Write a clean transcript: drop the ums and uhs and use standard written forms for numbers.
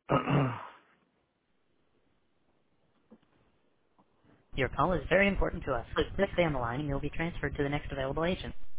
Your call is very important to us. Please stay on the line and you'll be transferred to the next available agent.